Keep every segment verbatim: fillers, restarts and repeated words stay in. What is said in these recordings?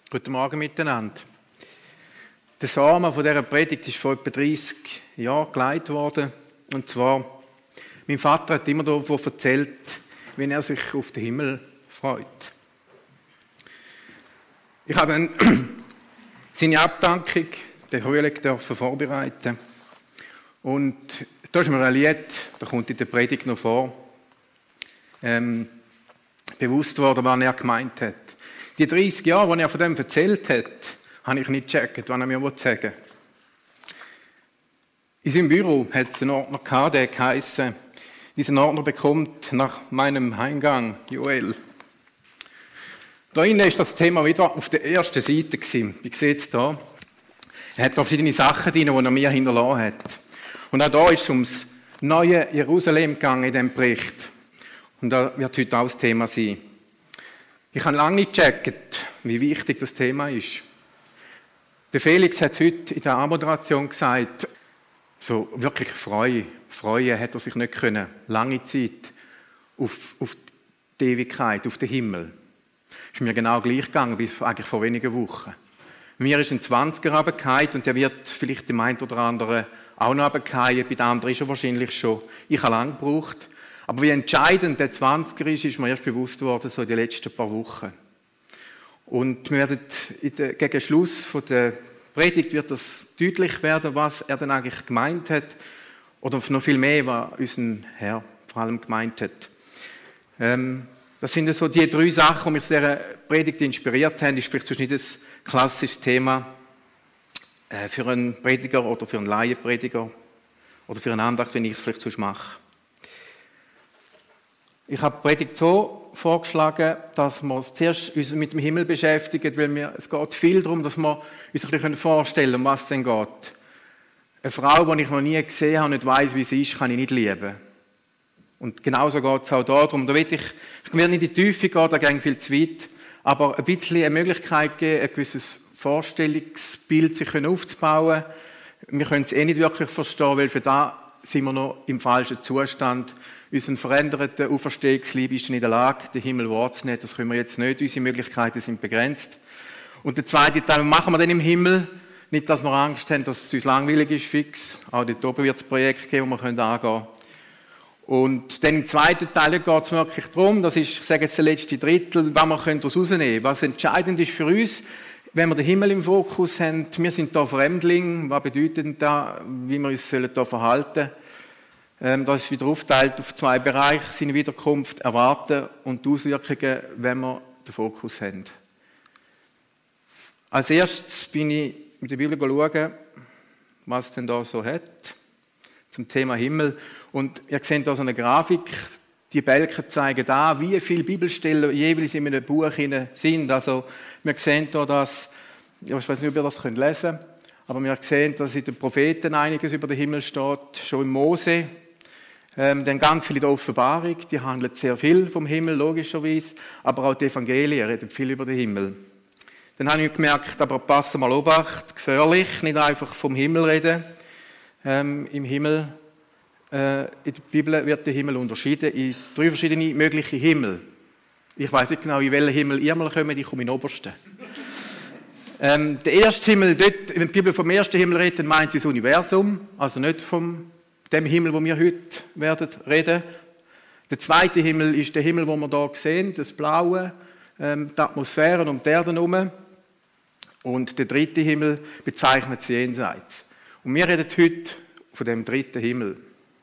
Guten Morgen miteinander. Der Samen von dieser Predigt ist vor etwa dreißig Jahren geleitet worden. Und zwar, mein Vater hat immer davon erzählt, wie er sich auf den Himmel freut. Ich habe dann seine Abdankung, den Frühling, dürfen vorbereiten. Und da ist mir ein Lied, da kommt in der Predigt noch vor, ähm, bewusst worden, was er gemeint hat. Die dreißig Jahre, als er von dem erzählt hat, habe ich nicht gecheckt, was er mir sagen wollte. In seinem Büro hat es einen Ordner gehabt, der geheissen, diesen Ordner bekommt nach meinem Heimgang Joel. Da innen ist das Thema wieder auf der ersten Seite gewesen. Wie sieht es da? Er hat da verschiedene Sachen drin, die er mir hinterlassen hat. Und auch da ist es ums neue Jerusalem gegangen in diesem Bericht. Und da wird heute auch das Thema sein. Ich habe lange nicht gecheckt, wie wichtig das Thema ist. Der Felix hat heute in der Anmoderation gesagt, so wirklich freuen, freuen hat er sich nicht können, lange Zeit auf, auf die Ewigkeit, auf den Himmel. Ist mir genau gleich gegangen, bis eigentlich vor wenigen Wochen. Mir ist ein zwanziger runtergefallen und der wird vielleicht dem einen oder anderen auch noch runterfallen, bei dem anderen ist er wahrscheinlich schon. Ich habe lange gebraucht. Aber wie entscheidend der zwanziger ist, ist mir erst bewusst worden, so in den letzten paar Wochen. Und wir werden in der, gegen Schluss von der Predigt wird das deutlich werden, was er dann eigentlich gemeint hat. Oder noch viel mehr, was unser Herr vor allem gemeint hat. Ähm, das sind so die drei Sachen, die mich zu dieser Predigt inspiriert haben. Das ist vielleicht nicht ein klassisches Thema äh, für einen Prediger oder für einen Laienprediger oder für einen Andacht, wenn ich es vielleicht sonst mache. Ich habe die Predigt so vorgeschlagen, dass wir uns zuerst mit dem Himmel beschäftigen, weil wir, es geht viel darum, dass wir uns ein bisschen vorstellen können, um was es denn geht. Eine Frau, die ich noch nie gesehen habe und nicht weiss, wie sie ist, kann ich nicht lieben. Und genauso geht es auch darum. Da will ich, ich werde nicht in die Tiefe gehen, da geht viel zu weit, aber ein bisschen eine Möglichkeit geben, ein gewisses Vorstellungsbild sich aufzubauen. Wir können es eh nicht wirklich verstehen, weil für das sind wir noch im falschen Zustand. Unser veränderter Auferstehungslieb ist in der Lage, den Himmel wahrzunehmen. Das können wir jetzt nicht. Unsere Möglichkeiten sind begrenzt. Und der zweite Teil, was machen wir denn im Himmel? Nicht, dass wir Angst haben, dass es uns langweilig ist, fix. Auch dort oben wird es Projekte geben, die wir angehen können. Und dann im zweiten Teil geht es wirklich darum, das ist, ich sage jetzt der letzte Drittel, was wir daraus rausnehmen können. Was entscheidend ist für uns, wenn wir den Himmel im Fokus haben, wir sind hier Fremdlinge, was bedeutet das, wie wir uns hier verhalten sollen? Das ist wieder aufgeteilt auf zwei Bereiche, seine Wiederkunft erwarten und die Auswirkungen, wenn wir den Fokus haben. Als erstes bin ich mit der Bibel schauen, was es denn da so hat, zum Thema Himmel. Und ihr seht hier so eine Grafik, die Balken zeigen da, wie viele Bibelstellen jeweils in einem Buch sind. Also wir sehen hier, dass, ich weiß nicht, ob ihr das lesen könnt, aber wir sehen, dass in den Propheten einiges über den Himmel steht, schon im Mose. Ähm, dann ganz viel in der Offenbarung, die handelt sehr viel vom Himmel, logischerweise, aber auch die Evangelien reden viel über den Himmel. Dann habe ich gemerkt, aber passen mal Obacht, gefährlich, nicht einfach vom Himmel reden. Ähm, Im Himmel, äh, in der Bibel wird der Himmel unterschieden in drei verschiedene mögliche Himmel. Ich weiß nicht genau, in welchen Himmel ihr mal kommt, ich komme in den obersten. ähm, der erste Himmel, dort, wenn die Bibel vom ersten Himmel redet, dann meint sie das Universum, also nicht vom dem Himmel, wo wir heute werden reden. Der zweite Himmel ist der Himmel, wo wir hier sehen, das Blaue, ähm, die Atmosphäre um die Erde herum. Und der dritte Himmel bezeichnet das Jenseits. Und wir reden heute von dem dritten Himmel.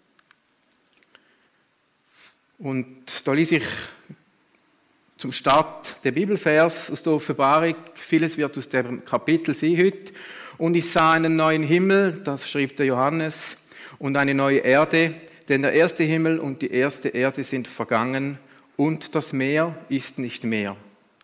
Und da lese ich zum Start der Bibelvers aus der Offenbarung. Vieles wird aus dem Kapitel sein heute. Und ich sah einen neuen Himmel, das schrieb der Johannes, und eine neue Erde, denn der erste Himmel und die erste Erde sind vergangen und das Meer ist nicht mehr.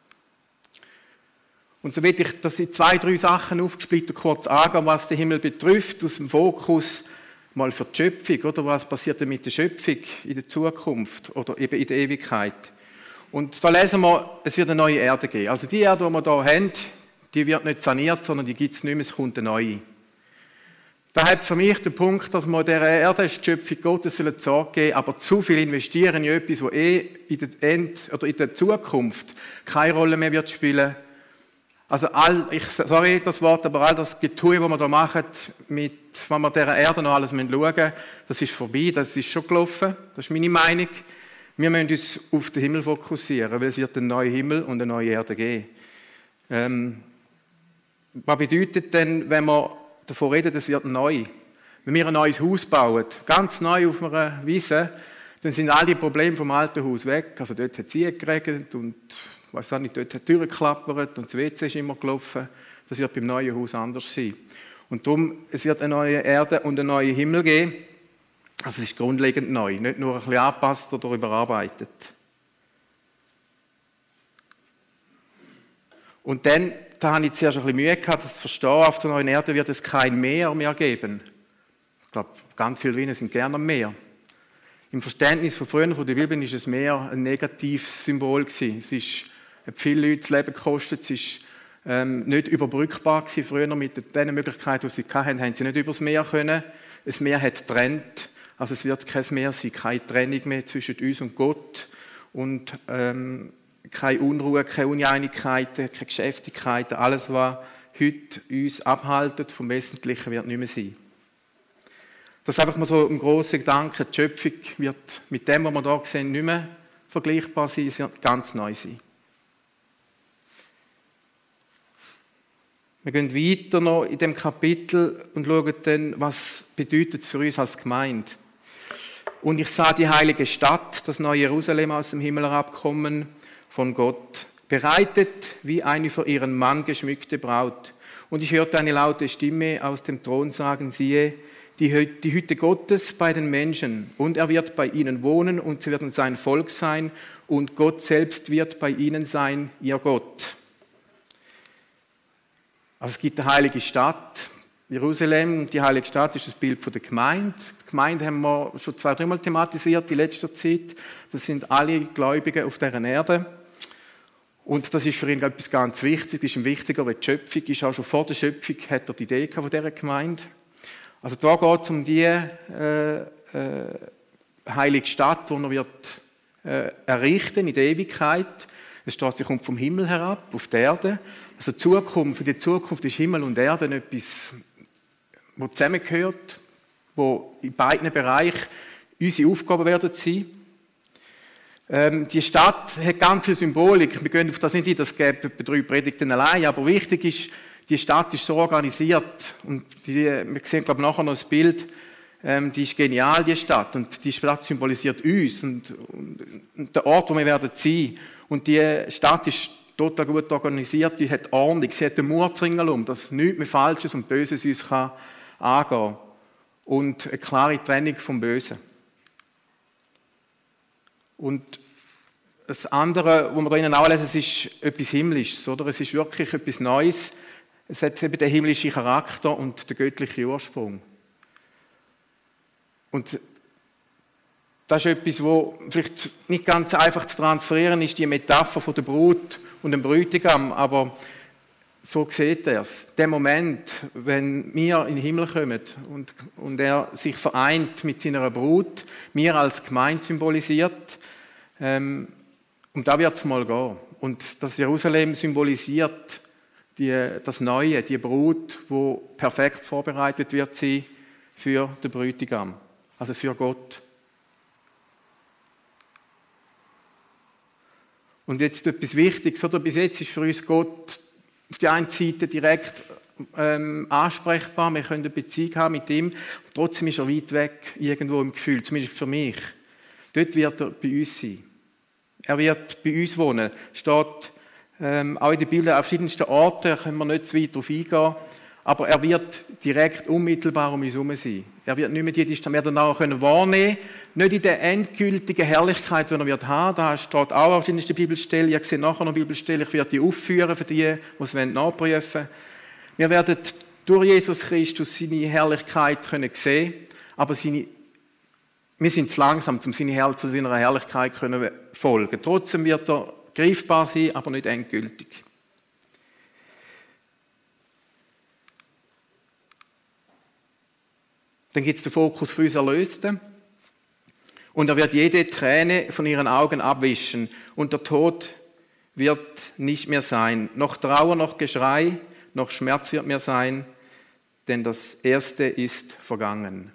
Und so will ich, dass ich zwei, drei Sachen aufgesplittet kurz angehen, was den Himmel betrifft, aus dem Fokus mal für die Schöpfung, oder was passiert denn mit der Schöpfung in der Zukunft oder eben in der Ewigkeit. Und da lesen wir, es wird eine neue Erde geben. Also die Erde, die wir hier haben, die wird nicht saniert, sondern die gibt es nicht mehr, es kommt eine neue. Da hat für mich den Punkt, dass man dieser Erde, die Schöpfung Gottes, Sorge geben, aber zu viel investieren in etwas, das eh in der, End- oder in der Zukunft keine Rolle mehr wird spielen, Also all, ich sorry das Wort, aber all das Getue, was wir da machen, mit, wenn wir dieser Erde noch alles schauen müssen, das ist vorbei, das ist schon gelaufen, das ist meine Meinung. Wir müssen uns auf den Himmel fokussieren, weil es wird einen neuen Himmel und eine neue Erde geben. Ähm, was bedeutet denn, wenn wir davon reden, es wird neu? Wenn wir ein neues Haus bauen, ganz neu auf einer Wiese, dann sind all die Probleme vom alten Haus weg. Also dort hat es geregnet und ich weiss auch nicht, dort hat die Tür geklappert und das W C ist immer gelaufen. Das wird beim neuen Haus anders sein. Und darum, es wird eine neue Erde und einen neuen Himmel geben. Also es ist grundlegend neu, nicht nur ein bisschen angepasst oder überarbeitet. Und dann, da habe ich zuerst ein bisschen Mühe gehabt, das zu verstehen, auf der neuen Erde wird es kein Meer mehr geben. Ich glaube, ganz viele Wiener sind gerne am Meer. Im Verständnis von früher von der Bibel ist es Meer ein negatives Symbol gewesen. Es ist, hat viele Leute das Leben gekostet, es ist ähm, nicht überbrückbar gewesen. Früher mit den Möglichkeiten, die sie hatten, haben sie nicht übers Meer können. Das Meer hat getrennt, also es wird kein Meer sein, keine Trennung mehr zwischen uns und Gott und ähm, keine Unruhe, keine Uneinigkeiten, keine Geschäftigkeiten. Alles, was heute uns abhaltet vom Wesentlichen, wird nicht mehr sein. Das ist einfach mal so ein grosser Gedanke. Die Schöpfung wird mit dem, was wir hier sehen, nicht mehr vergleichbar sein. Es wird ganz neu sein. Wir gehen weiter noch in dem Kapitel und schauen dann, was bedeutet es für uns als Gemeinde. Und ich sah die heilige Stadt, das neue Jerusalem aus dem Himmel herabkommen von Gott, bereitet wie eine für ihren Mann geschmückte Braut. Und ich hörte eine laute Stimme aus dem Thron sagen, siehe, die, die Hütte Gottes bei den Menschen, und er wird bei ihnen wohnen und sie werden sein Volk sein und Gott selbst wird bei ihnen sein, ihr Gott. Also es gibt eine heilige Stadt, Jerusalem, und die heilige Stadt ist das Bild von der Gemeinde. Die Gemeinde haben wir schon zwei, dreimal thematisiert in letzter Zeit. Das sind alle Gläubigen auf dieser Erde. Und das ist für ihn etwas ganz Wichtiges, das ist ihm wichtiger als die Schöpfung. Ist auch schon vor der Schöpfung hat er die Idee von dieser Gemeinde. Also da geht es um die äh, äh, heilige Stadt, die er wird äh, errichten in der Ewigkeit. Es steht, sie kommt vom Himmel herab, auf die Erde. Also die Zukunft, für die Zukunft ist Himmel und Erde etwas, das zusammengehört, wo in beiden Bereichen unsere Aufgaben werden sein. Ähm, die Stadt hat ganz viel Symbolik. Wir gehen auf das nicht ein, das gibt etwa drei Predigten allein, aber wichtig ist, die Stadt ist so organisiert und die, wir sehen glaube ich, nachher noch das Bild, ähm, die ist genial, die Stadt, und die Stadt symbolisiert uns und, und, und den Ort, wo wir werden sein. Und die Stadt ist total gut organisiert, die hat Ordnung, sie hat den Mur ringsherum, dass nichts mehr Falsches und Böses uns kann angehen kann. Und eine klare Trennung vom Bösen. Und das andere, was wir da drinnen auch lesen, es ist etwas Himmlisches, oder? Es ist wirklich etwas Neues. Es hat eben den himmlischen Charakter und den göttlichen Ursprung. Und das ist etwas, was vielleicht nicht ganz einfach zu transferieren ist, die Metapher von der Brut und dem Bräutigam, aber so sieht er es. Der Moment, wenn wir in den Himmel kommen und, und er sich vereint mit seiner Brut, wir als Gemeinde symbolisiert, ähm, um da wird es mal gehen. Und das Jerusalem symbolisiert die, das Neue, die Brut, wo perfekt vorbereitet wird sein für den Bräutigam, also für Gott. Und jetzt etwas Wichtiges, oder? Bis jetzt ist für uns Gott auf der einen Seite direkt ähm, ansprechbar, wir können eine Beziehung haben mit ihm, trotzdem ist er weit weg, irgendwo im Gefühl, zumindest für mich. Dort wird er bei uns sein. Er wird bei uns wohnen. Steht ähm, auch in der Bibel an verschiedensten Orten, da können wir nicht zu weit darauf eingehen, aber er wird direkt unmittelbar um uns herum sein. Er wird nicht mehr die Distanz, wir werden auch können wahrnehmen, nicht in der endgültigen Herrlichkeit, die er wird haben. Da steht auch an verschiedensten Bibelstellen. Ihr seht nachher noch Bibelstellen, ich werde die aufführen für die, die es nachprüfen wollen. Wir werden durch Jesus Christus seine Herrlichkeit können sehen, aber seine, wir sind zu langsam, um seine Herr, zu seiner Herrlichkeit können folgen. Trotzdem wird er greifbar sein, aber nicht endgültig. Dann gibt es den Fokus für uns Erlösten. Und er wird jede Träne von ihren Augen abwischen. Und der Tod wird nicht mehr sein. Noch Trauer, noch Geschrei, noch Schmerz wird mehr sein, denn das Erste ist vergangen.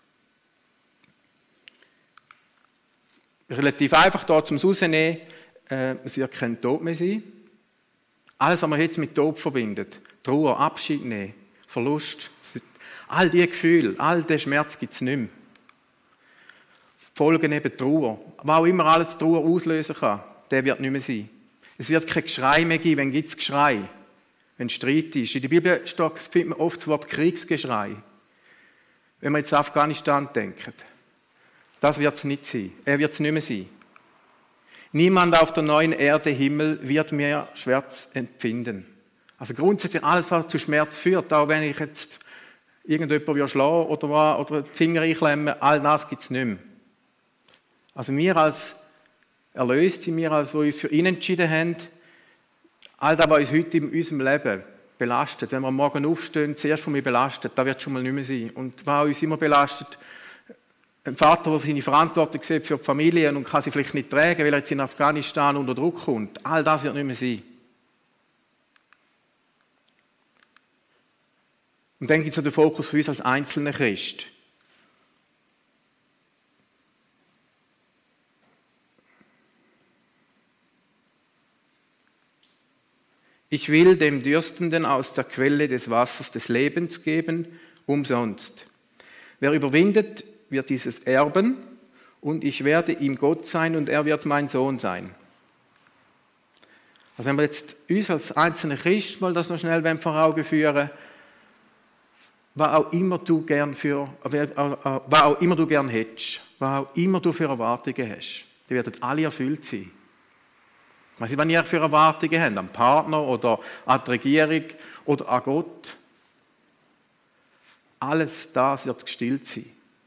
Relativ einfach da zum Rausnehmen, äh, es wird kein Tod mehr sein. Alles, was man jetzt mit Tod verbindet, Trauer, Abschied nehmen, Verlust, all diese Gefühle, all den Schmerz gibt es nicht mehr. Folgen eben Trauer. Was auch immer alles Trauer auslösen kann, der wird nicht mehr sein. Es wird kein Geschrei mehr geben. Wenn gibt es Geschrei? Wenn Streit ist. In der Bibel findet man oft das Wort Kriegsgeschrei. Wenn man jetzt an Afghanistan denkt. Das wird es nicht sein. Er wird es nicht mehr sein. Niemand auf der neuen Erde, Himmel, wird mehr Schmerz empfinden. Also grundsätzlich alles, was zu Schmerz führt, auch wenn ich jetzt irgendjemanden schlagen oder, oder die Finger einklemmen, all das gibt es nicht mehr. Also wir als Erlöste, wir als, die uns für ihn entschieden haben, all das, was uns heute in unserem Leben belastet, wenn wir am Morgen aufstehen, zuerst von mir belastet, das wird schon mal nicht mehr sein. Und was uns immer belastet, ein Vater, der seine Verantwortung sieht für die Familie und kann sie vielleicht nicht tragen, weil er jetzt in Afghanistan unter Druck kommt, all das wird nicht mehr sein. Und dann gibt es den Fokus für uns als einzelne Christ. Ich will dem Dürstenden aus der Quelle des Wassers des Lebens geben, umsonst. Wer überwindet, wird dieses erben, und ich werde ihm Gott sein und er wird mein Sohn sein. Also wenn wir jetzt uns als einzelne Christ mal das noch schnell vor Augen führen, was auch immer du gern für, was auch immer du gern hättest, was auch immer du für Erwartungen hast, die werden alle erfüllt sein. Ich weiss nicht, was ihr für Erwartungen habt, an den Partner oder an die Regierung oder an Gott. Alles das wird gestillt sein.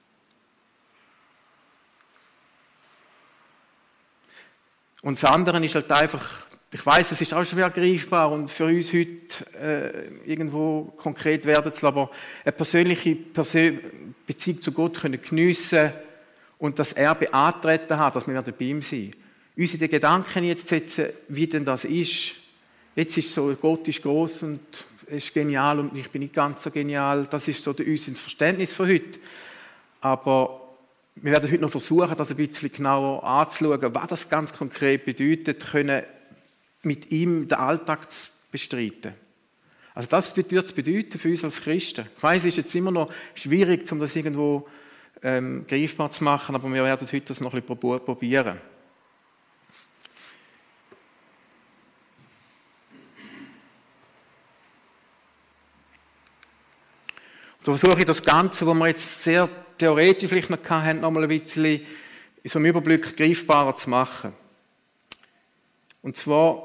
Und das andere ist halt einfach, ich weiss, es ist auch schwer greifbar und für uns heute äh, irgendwo konkret werden zu lassen, aber eine persönliche Persön- Beziehung zu Gott können geniessen und das Erbe antreten hat, dass wir bei ihm sein. Uns in den Gedanken jetzt setzen, wie denn das ist. Jetzt ist es so, Gott ist gross und ist genial und ich bin nicht ganz so genial. Das ist so unser Verständnis von heute. Aber wir werden heute noch versuchen, das ein bisschen genauer anzuschauen, was das ganz konkret bedeutet, können mit ihm den Alltag zu bestreiten. Also das wird es bedeuten für uns als Christen. Ich weiss, es ist jetzt immer noch schwierig, um das irgendwo ähm, greifbar zu machen, aber wir werden heute das noch ein bisschen probieren. So versuche ich das Ganze, was wir jetzt sehr theoretisch vielleicht noch hatten, noch mal ein bisschen in so einem Überblick greifbarer zu machen. Und zwar,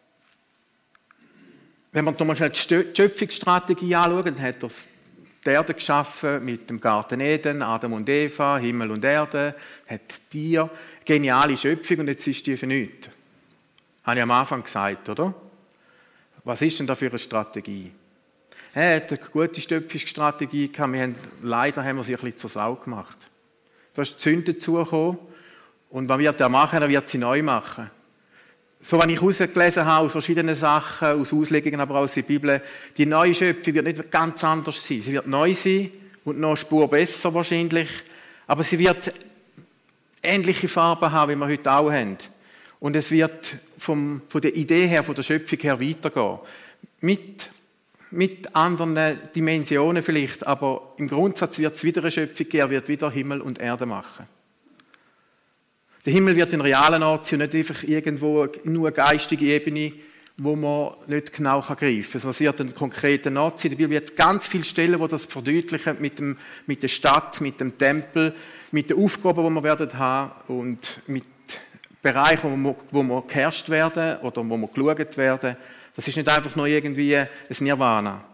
wenn wir nochmal schnell die Schöpfungsstrategie anschauen, dann hat er die Erde geschaffen mit dem Garten Eden, Adam und Eva, Himmel und Erde, hat Tier, geniale Schöpfung und jetzt ist die für nichts. Habe ich am Anfang gesagt, oder? Was ist denn da für eine Strategie? Er hat eine gute Schöpfungsstrategie gehabt, wir haben, leider haben wir sie ein bisschen zur Sau gemacht. Da ist die Sünde dazugekommen und was wird er machen? Er wird sie neu machen. So, wenn ich herausgelesen habe, aus verschiedenen Sachen, aus Auslegungen, aber auch aus der Bibel, die neue Schöpfung wird nicht ganz anders sein. Sie wird neu sein und noch eine Spur besser wahrscheinlich, aber sie wird ähnliche Farben haben, wie wir heute auch haben. Und es wird vom, von der Idee her, von der Schöpfung her weitergehen. Mit mit anderen Dimensionen vielleicht, aber im Grundsatz wird es wieder eine Schöpfung geben, er wird wieder Himmel und Erde machen. Der Himmel wird in realen Ort sein, nicht einfach irgendwo nur eine geistige Ebene, wo man nicht genau greifen kann. Es wird ein konkreter Ort sein. In der Bibel wird es ganz viele Stellen, die das verdeutlichen mit, dem, mit der Stadt, mit dem Tempel, mit den Aufgaben, die wir werden haben und mit Bereichen, wo wir, wo wir geherrscht werden oder wo wir geschaut werden. Das ist nicht einfach nur irgendwie ein Nirvana.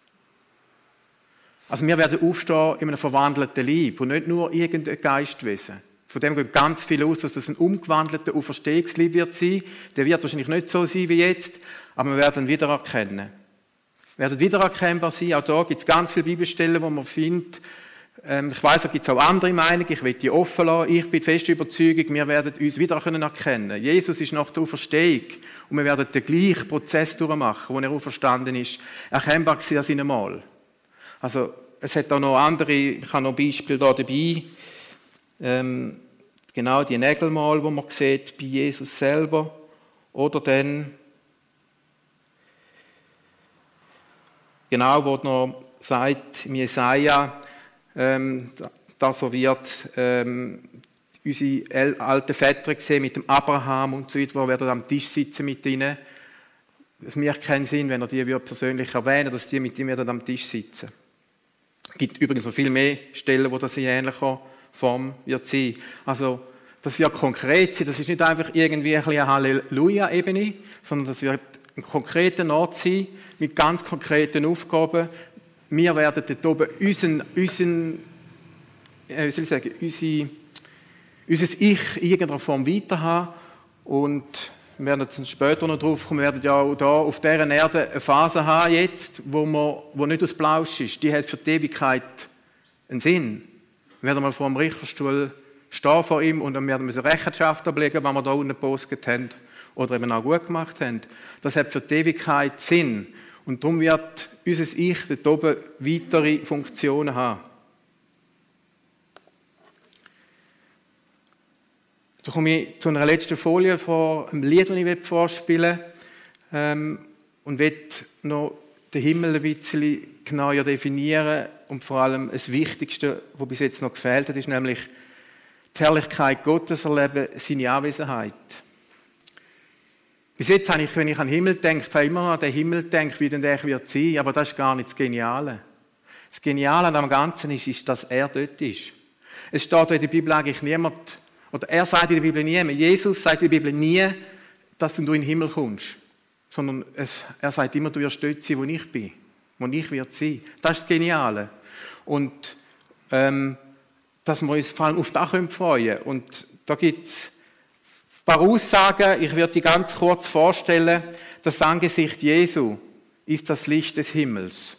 Also wir werden aufstehen in einem verwandelten Leib und nicht nur irgendein Geistwesen. Von dem geht ganz viel aus, dass das ein umgewandelter Auferstehungsleib wird sein. Der wird wahrscheinlich nicht so sein wie jetzt, aber wir werden ihn wiedererkennen. Wir werden wiedererkennbar sein. Auch da gibt es ganz viele Bibelstellen, wo man findet, Ähm, ich weiss, da gibt es auch andere Meinungen, ich will die offen lassen. Ich bin fest überzeugt, wir werden uns wieder erkennen können. Jesus ist nach der Auferstehung und wir werden den gleichen Prozess durchmachen, wo er auferstanden ist, erkennbar gewesen an seinem Mal. Also, es hat auch noch andere, ich habe noch Beispiele hier dabei. Ähm, genau die Nägelmal, die man sieht bei Jesus selber. Oder dann, genau, wo noch sagt, im Jesaja, ähm, dass er wird ähm, unsere alten Väter gesehen mit dem Abraham und so weiter, wo werden am Tisch sitzen mit ihnen. Es macht keinen Sinn, wenn er die persönlich erwähnen, dass die mit ihm am Tisch sitzen. Es gibt übrigens noch viel mehr Stellen, wo das in ähnlicher Form wird sein. Also, das wird konkret sein. Das ist nicht einfach irgendwie ein eine Halleluja-Ebene, sondern das wird ein konkreter Ort sein, mit ganz konkreten Aufgaben. Wir werden dort oben unseren, unseren, äh, wie soll ich sagen, unsere, unser Ich in irgendeiner Form weiter haben. Und wir werden jetzt später noch drauf kommen, wir werden ja auch hier auf dieser Erde eine Phase haben jetzt, wo, man, wo nicht aus Blausch ist. Die hat für die Ewigkeit einen Sinn. Wir werden mal vor dem Richterstuhl stehen vor ihm und dann werden wir Rechenschaft ablegen, was wir da unten gepostet haben oder eben auch gut gemacht haben. Das hat für die Ewigkeit Sinn. Und darum wird unser Ich dort oben weitere Funktionen haben. Da komme ich zu einer letzten Folie von einem Lied, das ich vorspielen will. Ähm, und will noch den Himmel ein bisschen genauer definieren. Und vor allem das Wichtigste, was bis jetzt noch gefehlt hat, ist nämlich die Herrlichkeit Gottes erleben, seine Anwesenheit. Bis jetzt habe ich, wenn ich an den Himmel denke, habe ich immer an den Himmel gedacht, wie denn der wird sein, aber das ist gar nicht das Geniale. Das Geniale an dem Ganzen ist, ist, dass er dort ist. Es steht in der Bibel eigentlich niemand, oder er sagt in der Bibel nie, Jesus sagt in der Bibel nie, dass du in den Himmel kommst, sondern es, er sagt immer, du wirst dort sein, wo ich bin, wo ich wird sein. Das ist das Geniale. Und ähm, dass wir uns vor allem auf das freuen können. Und da gibt es ein paar Aussagen, ich werde die ganz kurz vorstellen. Das Angesicht Jesu ist das Licht des Himmels.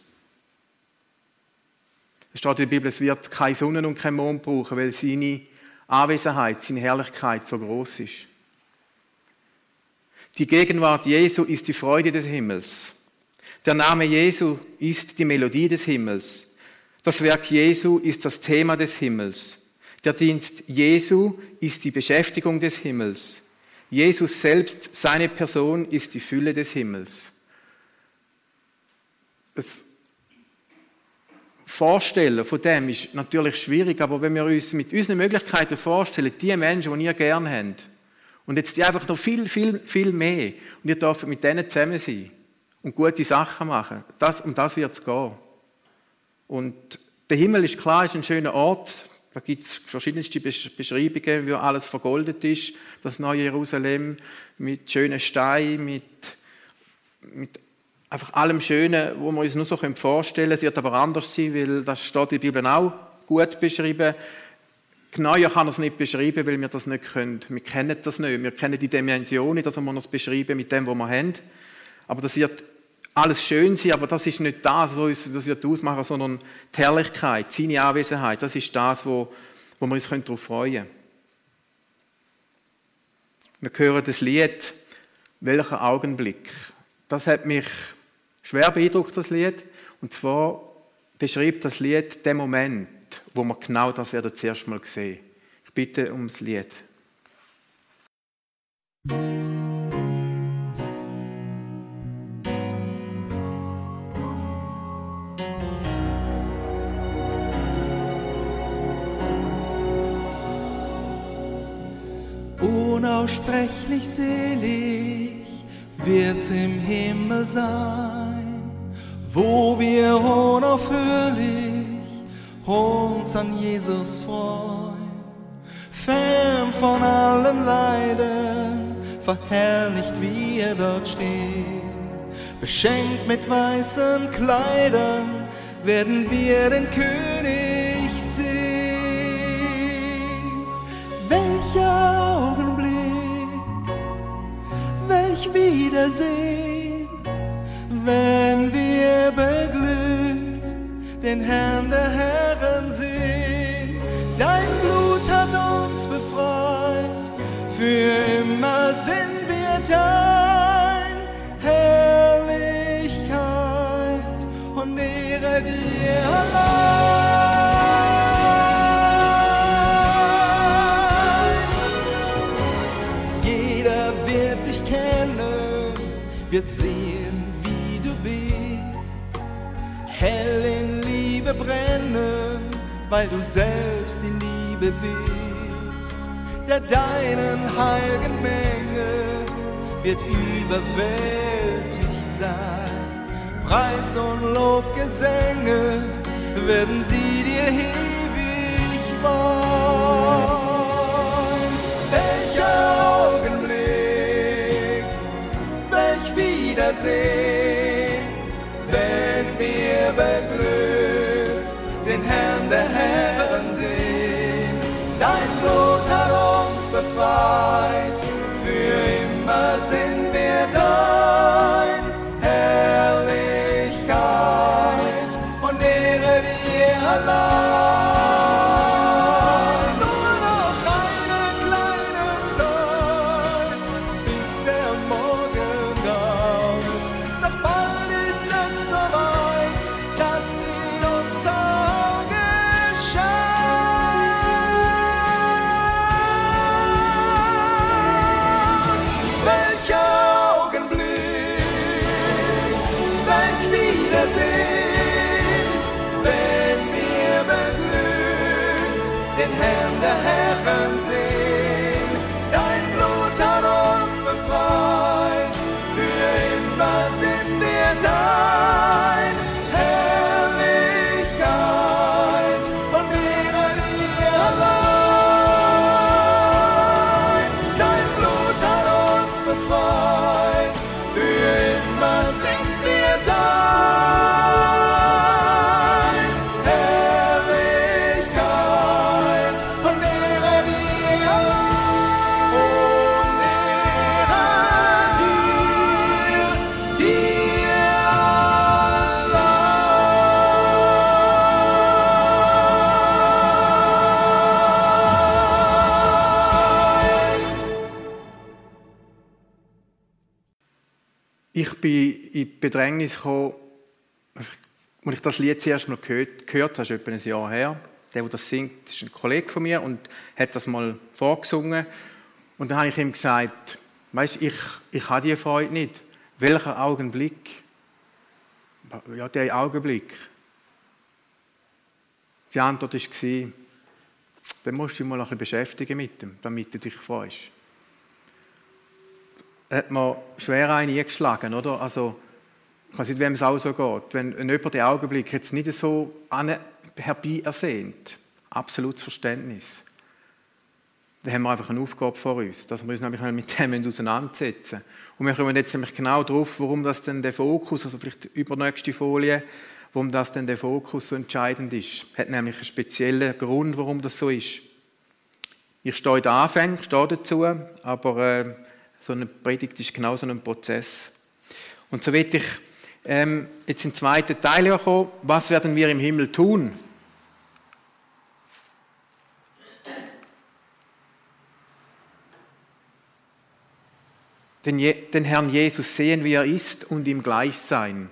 Es steht in der Bibel, es wird keine Sonne und kein Mond brauchen, weil seine Anwesenheit, seine Herrlichkeit so groß ist. Die Gegenwart Jesu ist die Freude des Himmels. Der Name Jesu ist die Melodie des Himmels. Das Werk Jesu ist das Thema des Himmels. Der Dienst Jesu ist die Beschäftigung des Himmels. Jesus selbst, seine Person, ist die Fülle des Himmels. Das Vorstellen von dem ist natürlich schwierig, aber wenn wir uns mit unseren Möglichkeiten vorstellen, die Menschen, die ihr gerne habt, und jetzt die einfach noch viel, viel, viel mehr, und ihr dürft mit denen zusammen sein und gute Sachen machen, das, um das wird es gehen. Und der Himmel ist klar, ist ein schöner Ort. Da gibt es verschiedenste Beschreibungen, wie alles vergoldet ist. Das neue Jerusalem mit schönen Steinen, mit, mit einfach allem Schönen, wo wir uns nur so vorstellen können. Es wird aber anders sein, weil das steht in der Bibel auch gut beschrieben. Genauer kann er es nicht beschreiben, weil wir das nicht können. Wir kennen das nicht. Wir kennen die Dimensionen, dass wir es beschreiben mit dem, was wir haben. Aber das wird alles schön sein, aber das ist nicht das, was uns das wird ausmachen, sondern die Herrlichkeit, seine Anwesenheit, das ist das, wo, wo wir uns darauf freuen können. Wir hören das Lied «Welcher Augenblick». Das hat mich schwer beeindruckt, das Lied. Und zwar beschreibt das Lied den Moment, wo wir genau das werden das erste Mal sehen. Ich bitte um das Lied. Unaussprechlich selig wird's im Himmel sein, wo wir unaufhörlich uns an Jesus freuen. Fern von allen Leiden, verherrlicht wie er dort steht. Beschenkt mit weißen Kleidern, werden wir den König sehen. Welcher Augenblick, welch Wiedersehen, wenn wir beglückt den Herrn der Herren sehen. befreit. Für immer sind wir dein, Herrlichkeit und Ehre dir allein. Jeder wird dich kennen, wird sehen, wie du bist, hell in Liebe brennen, weil du selbst die Liebe bist, der deinen heiligen Menge wird überwältigt sein. Preis und Lobgesänge werden sie dir ewig weihen. Welcher Augenblick, welch Wiedersehen, wenn wir beglückt den Herrn der Herren sehen. Dein Blut hat uns befreit, für immer sind wir dein, Herrlichkeit und Ehre dir allein. Nur noch eine kleine Zeit, bis der Morgen graut, doch bald ist es soweit, dass in unser Auge schaut. Welcher Augenblick, welch Wiedersehen, wenn wir beglückt den Herrn der Herren sehen. Dein Blut hat uns befreit, für immer sind wir dein, Herrlichkeit und Ehre dir allein. Dein Blut hat uns befreit, für immer sind wir dein, Herrlichkeit und Ehre dir allein. Und Ehre dir, dir allein. Ich bin in die Bedrängnis gekommen, als ich das Lied zuerst mal gehört, gehört habe, das ist etwa ein Jahr her. Der, der das singt, ist ein Kollege von mir und hat das mal vorgesungen. Und dann habe ich ihm gesagt, weißt, ich, ich habe diese Freude nicht. Welcher Augenblick? Ja, der Augenblick. Die Antwort war, dann musst du dich mal ein bisschen beschäftigen mit dem, damit du dich freust. Hat mir schwer einen eingeschlagen, oder? Also, ich weiß nicht, wem es auch so geht. Wenn, wenn jemand den Augenblick jetzt nicht so an, herbei ersehnt, absolutes Verständnis, dann haben wir einfach eine Aufgabe vor uns, dass wir uns nämlich mit dem auseinandersetzen. Und wir kommen jetzt nämlich genau darauf, warum das denn der Fokus, also vielleicht die übernächste Folie, warum das denn der Fokus so entscheidend ist. Hat nämlich einen speziellen Grund, warum das so ist. Ich stehe in den Anfängen, ich stehe dazu, aber äh, so eine Predigt ist genau so ein Prozess. Und so will ich ähm, jetzt im zweiten Teil kommen, was werden wir im Himmel tun? Den, Je- den Herrn Jesus sehen, wie er ist und ihm gleich sein.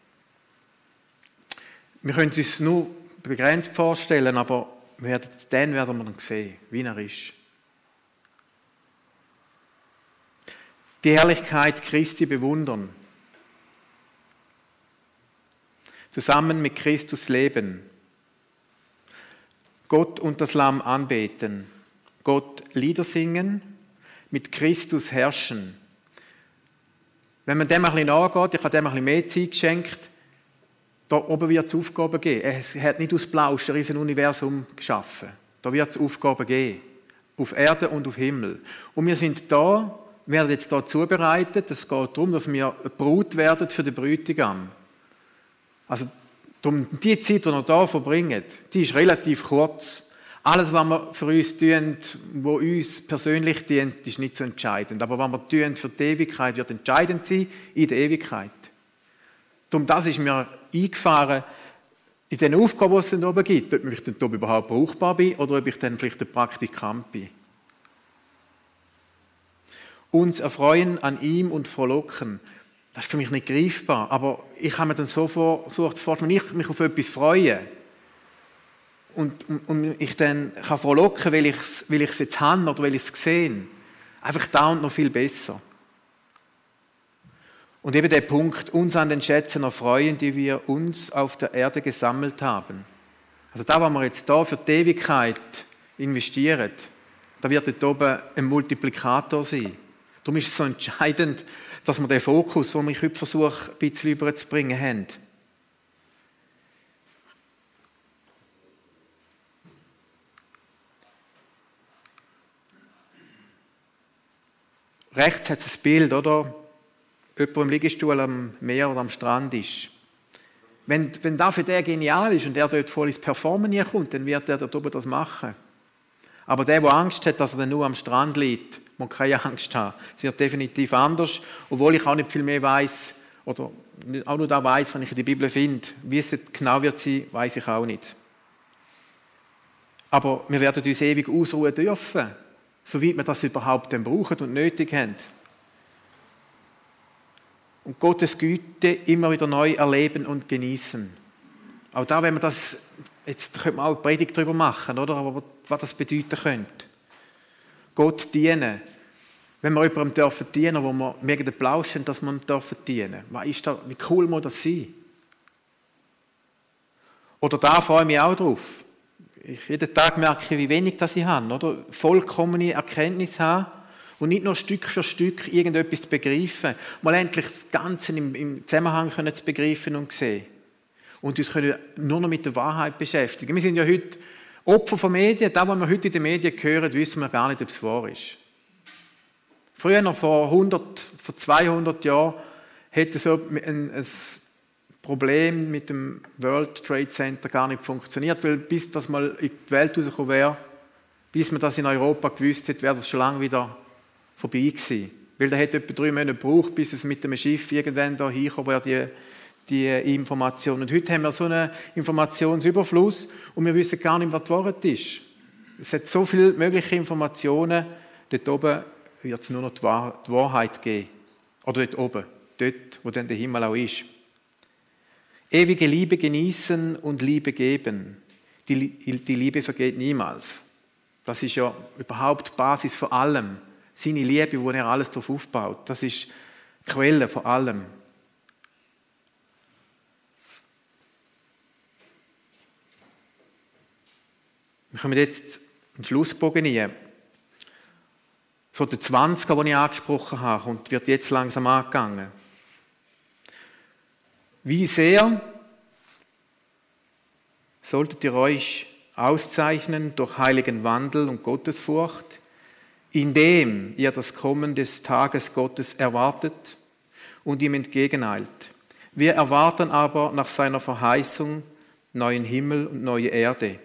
Wir können es uns nur begrenzt vorstellen, aber wir werden, dann werden wir dann sehen, wie er ist. Die Herrlichkeit Christi bewundern. Zusammen mit Christus leben. Gott und das Lamm anbeten. Gott Lieder singen. Mit Christus herrschen. Wenn man dem ein bisschen nachgeht, ich habe dem ein bisschen mehr Zeit geschenkt, da oben wird es Aufgaben geben. Er hat nicht aus Blau ein riesen Universum geschaffen. Da wird es Aufgaben geben. Auf Erde und auf Himmel. Und wir sind da, werden jetzt da zubereitet. Es geht darum, dass wir eine Brut werden für den Bräutigam. Also darum, die Zeit, die wir hier verbringen, die ist relativ kurz. Alles, was wir für uns tun, was uns persönlich dient, ist nicht so entscheidend. Aber was wir tun für die Ewigkeit, wird entscheidend sein in der Ewigkeit. Darum, das ist mir eingefahren in den Aufgaben, die es dann oben gibt. Ob ich dann überhaupt brauchbar bin oder ob ich dann vielleicht ein Praktikant bin. uns erfreuen an ihm und frohlocken. Das ist für mich nicht greifbar, aber ich habe mir dann so versucht, wenn ich mich auf etwas freue und, und, und ich dann kann frohlocken, weil ich es weil jetzt habe oder weil ich es sehe, einfach da und noch viel besser. Und eben der Punkt, uns an den Schätzen erfreuen, die wir uns auf der Erde gesammelt haben. Also da, was wir jetzt da für die Ewigkeit investieren, da wird dort oben ein Multiplikator sein. Darum ist es so entscheidend, dass wir den Fokus, den ich heute versuche, ein bisschen überzubringen, haben. Rechts hat es ein Bild, oder? Jemand im Liegestuhl am Meer oder am Strand ist. Wenn, wenn das für den genial ist und er dort voll ins Performen kommt, dann wird er dort oben das machen. Aber der, der Angst hat, dass er dann nur am Strand liegt, muss keine Angst haben. Es wird definitiv anders, obwohl ich auch nicht viel mehr weiss, oder auch nur da weiss, wenn ich in der Bibel finde. Wie es genau wird sein, weiss ich auch nicht. Aber wir werden uns ewig ausruhen dürfen, soweit wir das überhaupt dann brauchen und nötig haben. Und Gottes Güte immer wieder neu erleben und genießen. Auch da, wenn man das, jetzt könnte man auch eine Predigt darüber machen, oder? Aber was das bedeuten könnte. Gott dienen. Wenn wir jemandem dürfen dienen, wo wir mega den Plausch haben, dass wir ihm dürfen dienen. Was ist da, wie cool muss das sein? Oder da freue ich mich auch drauf. Ich, jeden Tag merke ich, wie wenig das ich habe, oder? Vollkommene Erkenntnis haben. Und nicht nur Stück für Stück irgendetwas zu begreifen, mal endlich das Ganze im, im Zusammenhang können zu begreifen und sehen. Und uns können nur noch mit der Wahrheit beschäftigen. Wir sind ja heute Opfer von Medien. Das, was wir heute in den Medien hören, wissen wir gar nicht, ob es wahr ist. Früher, noch vor hundert, vor zweihundert Jahren, hätte so ein, ein Problem mit dem World Trade Center gar nicht funktioniert, weil bis das mal in die Welt rausgekommen wäre, bis man das in Europa gewusst hätte, wäre das schon lange wieder vorbei gewesen. Weil da hätte etwa drei Monate gebraucht, bis es mit dem Schiff irgendwann da hinkommen wäre, die, die Information. Und heute haben wir so einen Informationsüberfluss und wir wissen gar nicht, was die Wahrheit ist. Es hat so viele mögliche Informationen, dort oben wird es nur noch die Wahrheit geben. Oder dort oben, dort, wo dann der Himmel auch ist. Ewige Liebe genießen und Liebe geben. Die, die Liebe vergeht niemals. Das ist ja überhaupt die Basis von allem. Seine Liebe, wo er alles darauf aufbaut. Das ist die Quelle von allem. Wir kommen jetzt in den Schlussbogen rein. So der zwanziger, den ich angesprochen habe, und wird jetzt langsam angegangen. Wie sehr solltet ihr euch auszeichnen durch heiligen Wandel und Gottesfurcht, indem ihr das Kommen des Tages Gottes erwartet und ihm entgegeneilt. Wir erwarten aber nach seiner Verheißung neuen Himmel und neue Erde.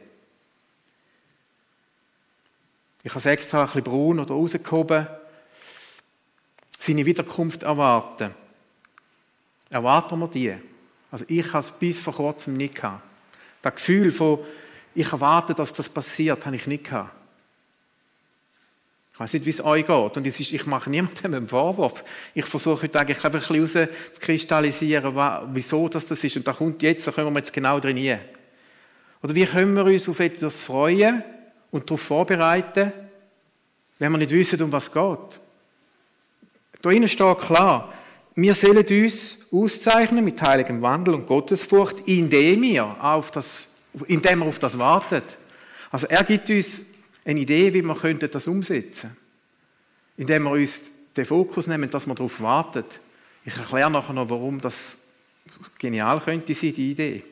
Ich habe es extra ein bisschen braun oder rausgehoben. Seine Wiederkunft erwarten. Erwarten wir die? Also ich habe es bis vor kurzem nicht gehabt. Das Gefühl von, ich erwarte, dass das passiert, habe ich nicht gehabt. Ich weiß nicht, wie es euch geht. Und es ist, ich mache niemandem einen Vorwurf. Ich versuche heute eigentlich ein bisschen rauszukristallisieren, wieso das, das ist. Und da kommt jetzt, da können wir jetzt genau drin hin. Oder wie können wir uns auf etwas freuen und darauf vorbereiten, wenn wir nicht wissen, um was es geht. Da innen steht klar, wir sollen uns auszeichnen mit heiligem Wandel und Gottesfurcht, indem wir auf das, indem wir auf das warten. Also er gibt uns eine Idee, wie wir das umsetzen können. Indem wir uns den Fokus nehmen, dass wir darauf warten. Ich erkläre nachher noch, warum das genial könnte sein, die Idee.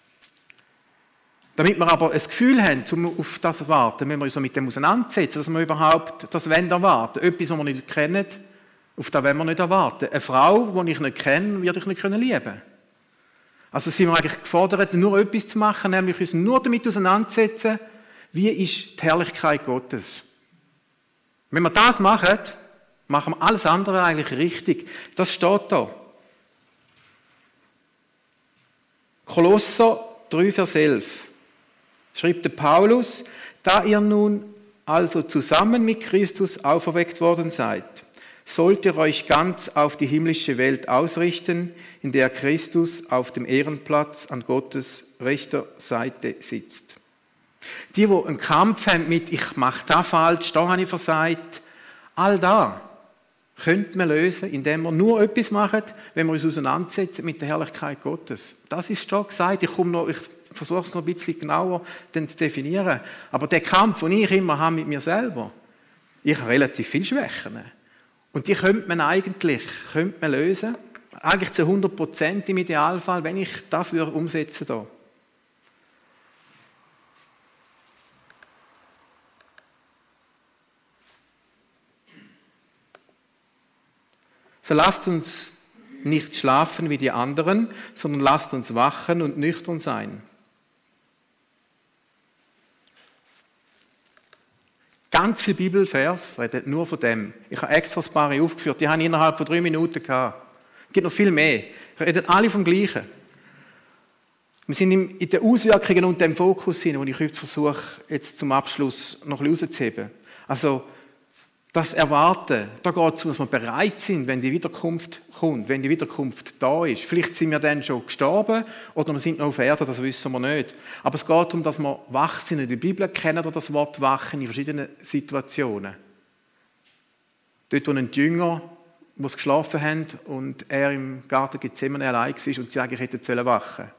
Damit wir aber ein Gefühl haben, um auf das zu warten, müssen wir uns so mit dem auseinandersetzen, dass wir überhaupt das erwarten. Etwas, was wir nicht kennen, auf das wollen wir nicht erwarten. Eine Frau, die ich nicht kenne, werde ich nicht lieben können. Also sind wir eigentlich gefordert, nur etwas zu machen, nämlich uns nur damit auseinandersetzen, wie ist die Herrlichkeit Gottes. Wenn wir das machen, machen wir alles andere eigentlich richtig. Das steht da. Kolosser drei, Vers elf. Schreibt der Paulus, da ihr nun also zusammen mit Christus auferweckt worden seid, sollt ihr euch ganz auf die himmlische Welt ausrichten, in der Christus auf dem Ehrenplatz an Gottes rechter Seite sitzt. Die, die einen Kampf haben mit «Ich mache das falsch, da habe ich versagt», all das könnte man lösen, indem wir nur etwas machen, wenn wir uns auseinandersetzen mit der Herrlichkeit Gottes. Das ist da gesagt. Ich, komme noch, ich versuche es noch ein bisschen genauer zu definieren. Aber der Kampf, den ich immer habe mit mir selber, ich habe relativ viele Schwächen. Und die könnte man eigentlich könnte man lösen. Eigentlich zu hundert Prozent im Idealfall, wenn ich das würde umsetzen würde. So lasst uns nicht schlafen wie die anderen, sondern lasst uns wachen und nüchtern sein. Ganz viele Bibelvers reden nur von dem. Ich habe extra ein paar aufgeführt, die habe ich innerhalb von drei Minuten gehabt. Es gibt noch viel mehr. Die reden alle vom Gleichen. Wir sind in den Auswirkungen und dem Fokus hin, den ich heute versuche, jetzt zum Abschluss noch ein bisschen rauszuheben. Also, das Erwarten, da geht es darum, dass wir bereit sind, wenn die Wiederkunft kommt, wenn die Wiederkunft da ist. Vielleicht sind wir dann schon gestorben oder wir sind noch auf Erden, das wissen wir nicht. Aber es geht darum, dass wir wach sind. In der Bibel kennen wir das Wort wachen in verschiedenen Situationen. Dort, wo ein Jünger, wo sie geschlafen haben und er im Garten Gethsemane allein war und sie eigentlich hätten wachen sollen.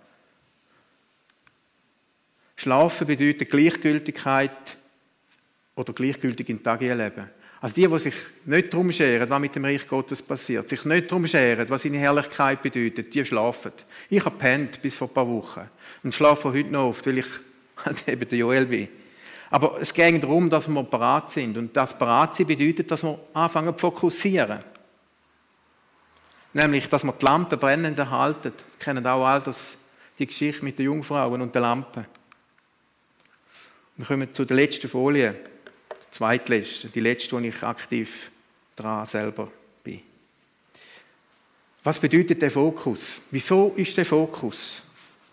Schlafen bedeutet Gleichgültigkeit oder gleichgültig in den Tag leben. Also die, die sich nicht darum scheren, was mit dem Reich Gottes passiert, sich nicht darum scheren, was seine Herrlichkeit bedeutet, die schlafen. Ich habe gepennt bis vor ein paar Wochen und schlafe heute noch oft, weil ich halt eben der Joel bin. Aber es geht darum, dass wir parat sind. Und das parat sein bedeutet, dass wir anfangen zu fokussieren. Nämlich, dass wir die Lampe brennend erhalten. Wir kennen auch all das, die Geschichte mit den Jungfrauen und den Lampen. Wir kommen zu der letzten Folie. Die zweitletzte, die letzte, wo ich aktiv dran selber bin. Was bedeutet der Fokus? Wieso ist der Fokus?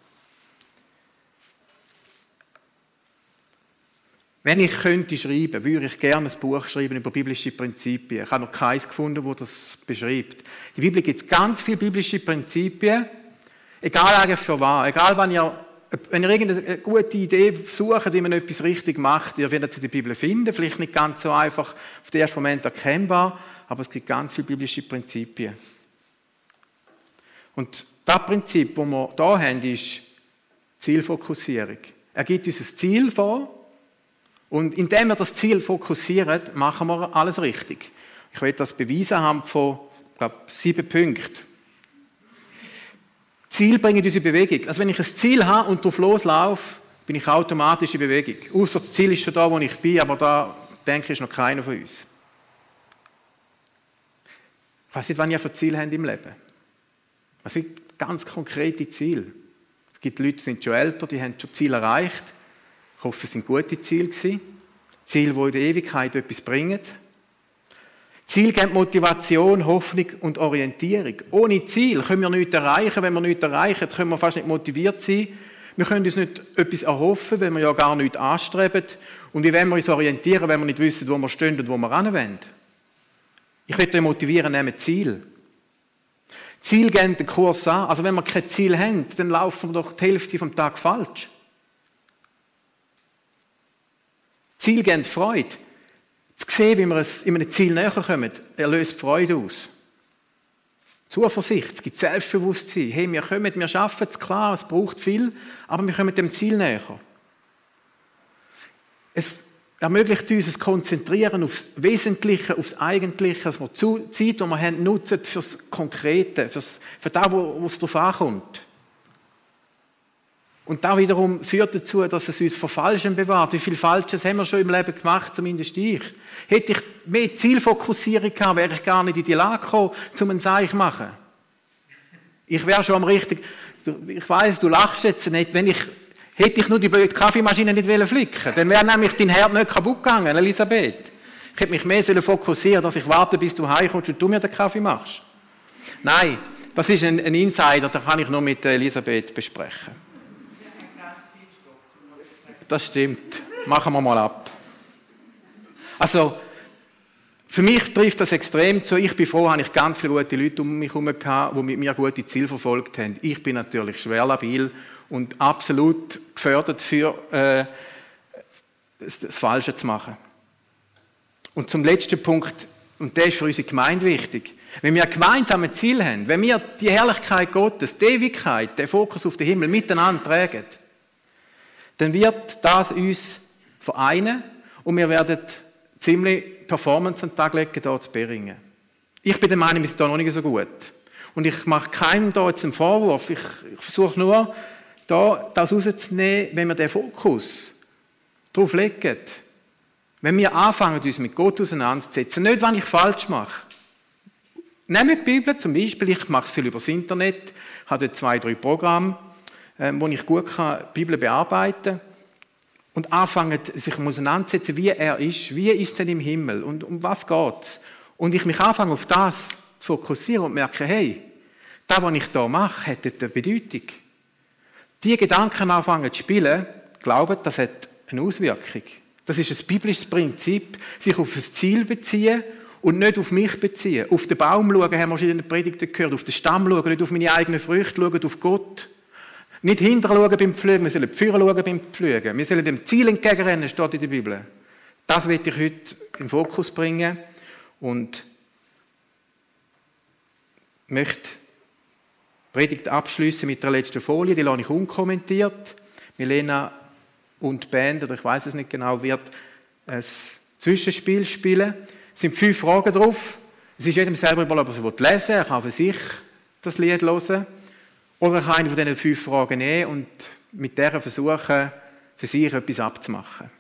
Wenn ich könnte schreiben, würde ich gerne ein Buch schreiben über biblische Prinzipien. Ich habe noch keins gefunden, das das beschreibt. In der Bibel gibt es ganz viele biblische Prinzipien, egal eigentlich für was, egal wann ihr Wenn ihr irgendeine gute Idee sucht, wie man etwas richtig macht, ihr werdet sie in der Bibel finden, vielleicht nicht ganz so einfach auf den ersten Moment erkennbar, aber es gibt ganz viele biblische Prinzipien. Und das Prinzip, das wir hier haben, ist Zielfokussierung. Er gibt uns ein Ziel vor und indem wir das Ziel fokussieren, machen wir alles richtig. Ich will das beweisen haben von, ich glaube, sieben Punkten. Ziel bringen uns in Bewegung. Also wenn ich ein Ziel habe und drauf loslaufe, bin ich automatisch in Bewegung. Ausser das Ziel ist schon da, wo ich bin, aber da, denke ich, ist noch keiner von uns. Ich weiss nicht, was ihr für Ziele habt im Leben. Was sind ganz konkrete Ziele? Es gibt Leute, die sind schon älter, die haben schon Ziele erreicht. Ich hoffe, es sind gute Ziele gewesen. Ziele, die in der Ewigkeit etwas bringen. Ziel gibt Motivation, Hoffnung und Orientierung. Ohne Ziel können wir nichts erreichen. Wenn wir nichts erreichen, können wir fast nicht motiviert sein. Wir können uns nicht etwas erhoffen, wenn wir ja gar nichts anstreben. Und wie wollen wir uns orientieren, wenn wir nicht wissen, wo wir stehen und wo wir hinwollen? Ich möchte euch motivieren, nehmt Ziel. Ziel geben den Kurs an. Also wenn wir kein Ziel haben, dann laufen wir doch die Hälfte vom Tag falsch. Ziel geben Freude. Zu sehen, wie wir in einem Ziel näher kommen, er löst Freude aus. Zuversicht, es gibt Selbstbewusstsein. Hey, wir kommen, wir schaffen es, klar, es braucht viel, aber wir kommen dem Ziel näher. Es ermöglicht uns das Konzentrieren aufs Wesentliche, aufs Eigentliche, dass wir die Zeit, die wir haben, nutzen fürs Konkrete, fürs, für das, wo es darauf ankommt. Und das wiederum führt dazu, dass es uns vor Falschem bewahrt. Wie viel Falsches haben wir schon im Leben gemacht, zumindest ich. Hätte ich mehr Zielfokussierung gehabt, wäre ich gar nicht in die Lage gekommen, um ein Seich zu machen. Ich wäre schon am richtigen... Ich weiss, du lachst jetzt nicht. Wenn ich, hätte ich nur die blöde Kaffeemaschine nicht flicken wollen, dann wäre nämlich dein Herd nicht kaputt gegangen, Elisabeth. Ich hätte mich mehr fokussieren, dass ich warte, bis du heimkommst und du mir den Kaffee machst. Nein, das ist ein, ein Insider, den kann ich nur mit Elisabeth besprechen. Das stimmt. Machen wir mal ab. Also, Für mich trifft das extrem zu. Ich bin froh, habe ich ganz viele gute Leute um mich herum gehabt, die mit mir gute Ziele verfolgt haben. Ich bin natürlich schwer labil und absolut gefördert für äh, das, das Falsche zu machen. Und zum letzten Punkt, und der ist für unsere Gemeinde wichtig. Wenn wir ein gemeinsames Ziel haben, wenn wir die Herrlichkeit Gottes, die Ewigkeit, den Fokus auf den Himmel miteinander tragen, dann wird das uns vereinen und wir werden ziemlich Performance an den Tag legen hier zu Beringen. Ich bin der Meinung, wir sind da noch nicht so gut. Und ich mache keinem da jetzt einen Vorwurf. Ich, ich versuche nur, da das rauszunehmen, wenn wir den Fokus darauf legen. Wenn wir anfangen, uns mit Gott auseinanderzusetzen, nicht, was ich falsch mache. Nehmt die Bibel zum Beispiel, ich mache es viel über das Internet, ich habe dort zwei, drei Programme, wo ich gut kann, die Bibel bearbeiten kann. Und anfangen, sich auseinanderzusetzen, wie er ist, wie ist er denn im Himmel und um was geht es. Und ich mich anfange, auf das zu fokussieren und merke, hey, das, was ich hier mache, hat eine Bedeutung. Die Gedanken anfangen zu spielen, glauben, das hat eine Auswirkung. Das ist ein biblisches Prinzip, sich auf das Ziel beziehen und nicht auf mich beziehen. Auf den Baum schauen, haben wir schon in den Predigten gehört, auf den Stamm schauen, nicht auf meine eigenen Früchte schauen, auf Gott. Nicht hinterher schauen beim Pflügen, wir sollen vorne schauen beim Pflügen. Wir sollen dem Ziel entgegenrennen, steht in der Bibel. Das will ich heute in den Fokus bringen und möchte die Predigt abschließen mit der letzten Folie, die lasse ich unkommentiert. Milena und die Band, oder ich weiß es nicht genau, wird ein Zwischenspiel spielen. Es sind fünf Fragen drauf. Es ist jedem selber überlegen, ob er sie lesen will. Er kann für sich das Lied hören. Oder er kann eine von diesen fünf Fragen nehmen und mit der versuchen, für sich etwas abzumachen.